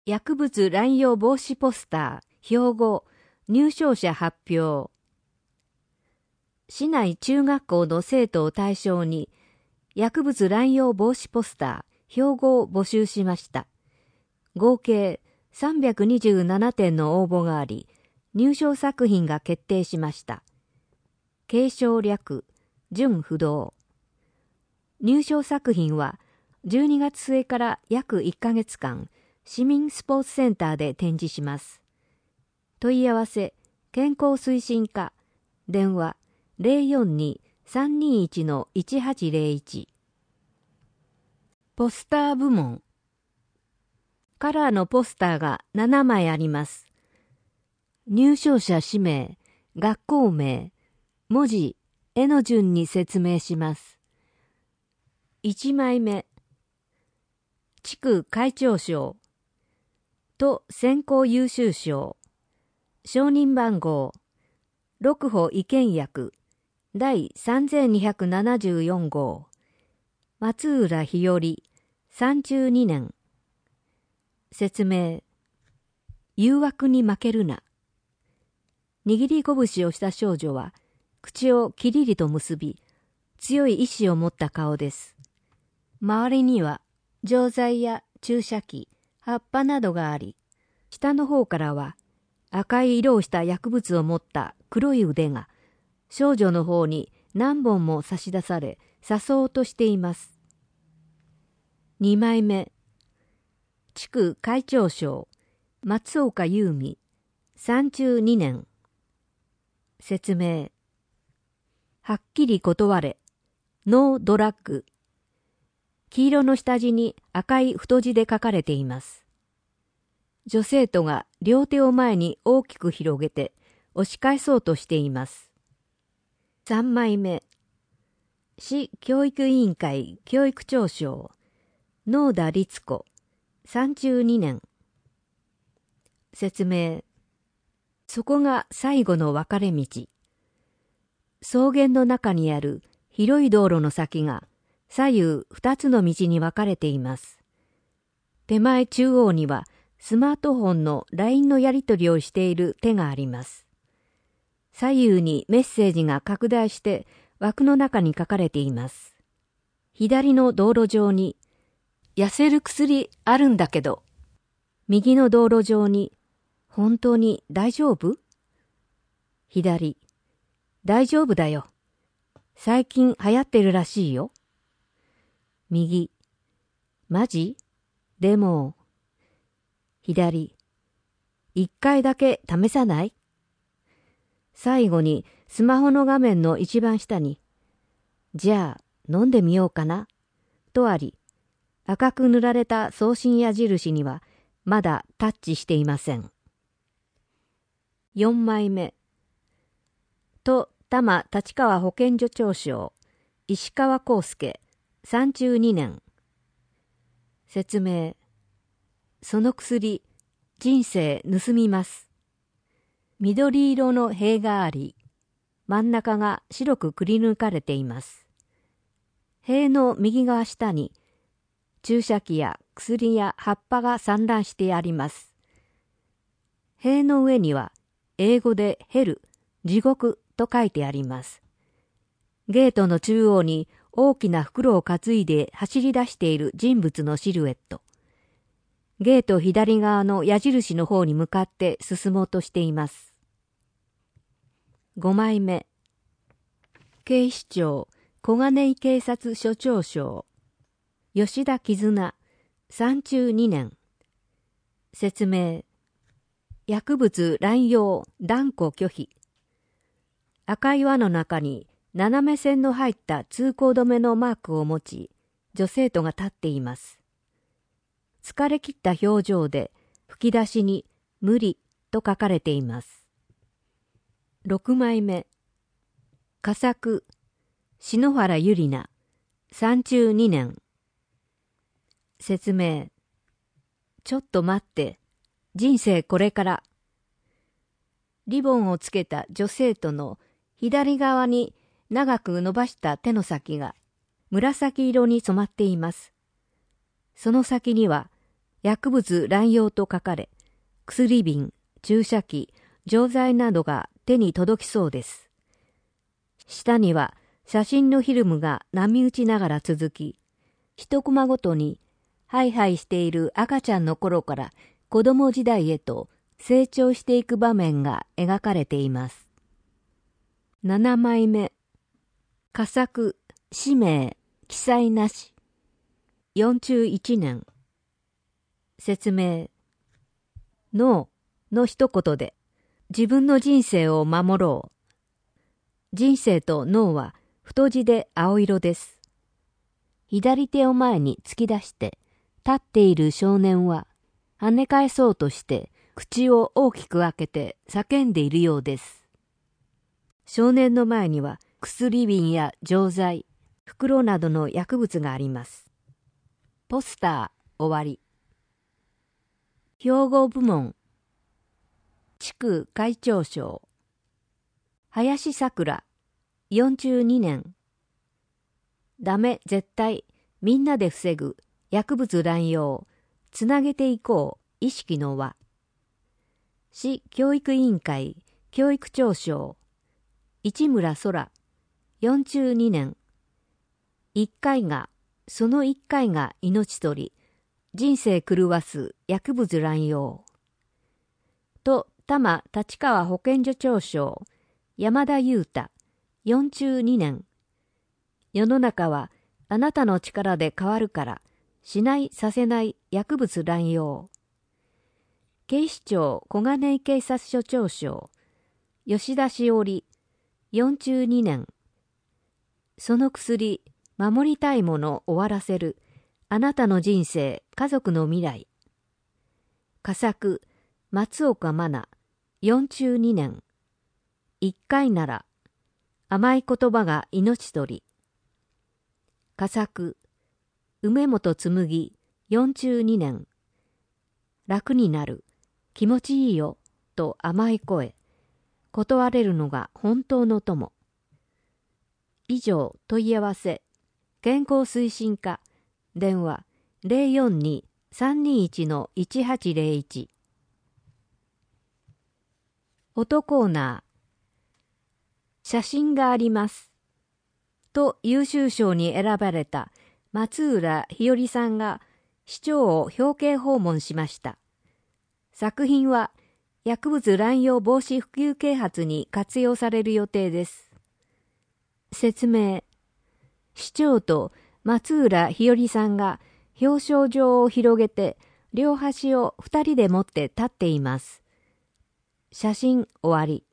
薬物乱用防止ポスター、標語、入賞者発表。市内中学校の生徒を対象に、薬物乱用防止ポスター、標語を募集しました。合計327点の応募があり、入賞作品が決定しました。継承略、準不動。入賞作品は、12月末から約1ヶ月間、市民スポーツセンターで展示します。問い合わせ、健康推進課、電話 042-321-1801。ポスター部門。カラーのポスターが7枚あります。入賞者氏名、学校名、文字、絵の順に説明します。1枚目、地区会長賞と選考優秀賞、承認番号、六歩意見役第3274号、松浦日和、32年。説明。誘惑に負けるな。握り拳をした少女は、口をキリリと結び、強い意志を持った顔です。周りには、錠剤や注射器、葉っぱなどがあり、下の方からは、赤い色をした薬物を持った黒い腕が、少女の方に何本も差し出され、誘おうとしています。2枚目。地区会長賞、松岡優美、32年。説明。はっきり断れ。ノードラッグ。黄色の下地に赤い太字で書かれています。女生徒が両手を前に大きく広げて押し返そうとしています。3枚目。市教育委員会教育長賞、能田律子、32年。説明。そこが最後の分かれ道。草原の中にある広い道路の先が左右2つの道に分かれています。手前中央にはスマートフォンの LINE のやり取りをしている手があります。左右にメッセージが拡大して枠の中に書かれています。左の道路上に、痩せる薬あるんだけど。右の道路上に、本当に大丈夫？左、大丈夫だよ。最近流行ってるらしいよ。右、マジ？でも、左、一回だけ試さない？最後にスマホの画面の一番下に、じゃあ飲んでみようかな、とあり、赤く塗られた送信矢印にはまだタッチしていません。4枚目。と多摩立川保健所長賞、石川康介、32年。説明。その薬、人生盗みます。緑色の塀があり、真ん中が白くくり抜かれています。塀の右側下に、注射器や薬や葉っぱが散乱してあります。塀の上には、英語でヘル、地獄と書いてあります。ゲートの中央に大きな袋を担いで走り出している人物のシルエット。ゲート左側の矢印の方に向かって進もうとしています。5枚目。警視庁小金井警察署長賞、吉田絆、32年。説明。薬物乱用断固拒否。赤い輪の中に斜め線の入った通行止めのマークを持ち、女生徒が立っています。疲れ切った表情で吹き出しに無理と書かれています。6枚目。佳作、篠原ゆりな、32年。説明。ちょっと待って、人生これから。リボンをつけた女生徒の左側に長く伸ばした手の先が紫色に染まっています。その先には薬物乱用と書かれ、薬瓶、注射器、錠剤などが手に届きそうです。下には写真のフィルムが波打ちながら続き、一コマごとにハイハイしている赤ちゃんの頃から子供時代へと成長していく場面が描かれています。7枚目。佳作、氏名、記載なし。41年。説明。ノーの一言で自分の人生を守ろう。人生とノーは太字で青色です。左手を前に突き出して立っている少年は跳ね返そうとして口を大きく開けて叫んでいるようです。少年の前には薬瓶や錠剤、袋などの薬物があります。ポスター終わり。兵庫部門。地区会長賞。林さくら、42年。ダメ絶対、みんなで防ぐ、薬物乱用、つなげていこう、意識の輪。市教育委員会、教育長賞。市村空、42年。一回が、その一回が命取り、人生狂わす薬物乱用。と、多摩立川保健所長賞。山田裕太、42年。世の中はあなたの力で変わるから、しないさせない薬物乱用。警視庁小金井警察署長賞。吉田しおり、42年。その薬、守りたいもの終わらせる。あなたの人生、家族の未来。佳作、松岡真奈、42年。一回なら、甘い言葉が命取り。佳作、梅本紬、42年。楽になる、気持ちいいよ、と甘い声。断れるのが本当の友。以上、問い合わせ。健康推進課、電話042-321-1801。フォトコーナー。写真があります。と優秀賞に選ばれた松浦日和さんが市長を表敬訪問しました。作品は薬物乱用防止普及啓発に活用される予定です。説明。市長と松浦日和さんが表彰状を広げて両端を2人で持って立っています。写真終わり。